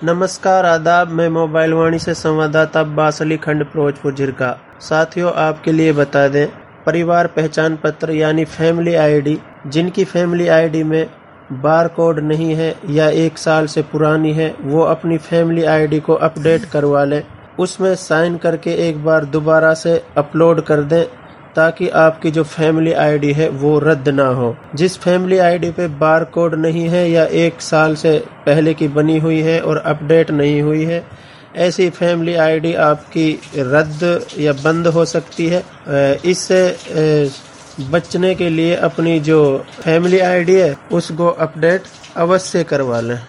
नमस्कार आदाब। मैं मोबाइल वाणी से संवाददाता अब्बास अली, खंड फिरोजपुर झिरका। साथियों, आपके लिए बता दें, परिवार पहचान पत्र यानी फैमिली आईडी, जिनकी फैमिली आईडी में बार कोड नहीं है या 1 साल से पुरानी है, वो अपनी फैमिली आईडी को अपडेट करवा लें। उसमें साइन करके एक बार दोबारा से अपलोड कर दें ताकि आपकी जो फैमिली आईडी है वो रद्द ना हो। जिस फैमिली आईडी पे बार कोड नहीं है या 1 साल से पहले की बनी हुई है और अपडेट नहीं हुई है, ऐसी फैमिली आईडी आपकी रद्द या बंद हो सकती है। इससे बचने के लिए अपनी जो फैमिली आईडी है उसको अपडेट अवश्य करवा लें।